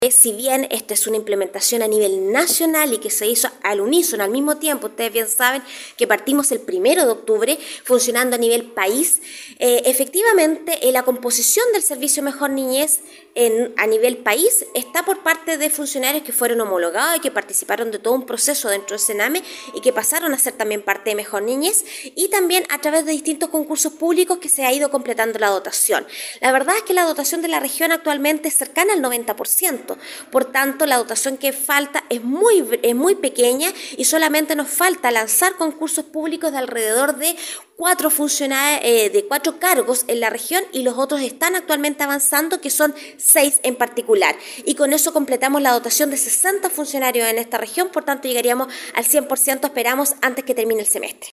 Si bien esta es una implementación a nivel nacional y que se hizo al unísono, al mismo tiempo, ustedes bien saben que partimos el 1 de octubre funcionando a nivel país, efectivamente la composición del servicio Mejor Niñez a nivel país está por parte de funcionarios que fueron homologados y que participaron de todo un proceso dentro del Sename y que pasaron a ser también parte de Mejor Niñez, y también a través de distintos concursos públicos que se ha ido completando la dotación. La verdad es que la dotación de la región actualmente es cercana al 90%. Por tanto, la dotación que falta es muy pequeña y solamente nos falta lanzar concursos públicos de alrededor de 4 cargos en la región, y los otros están actualmente avanzando, que son 6 en particular. Y con eso completamos la dotación de 60 funcionarios en esta región, por tanto llegaríamos al 100%, esperamos, antes que termine el semestre.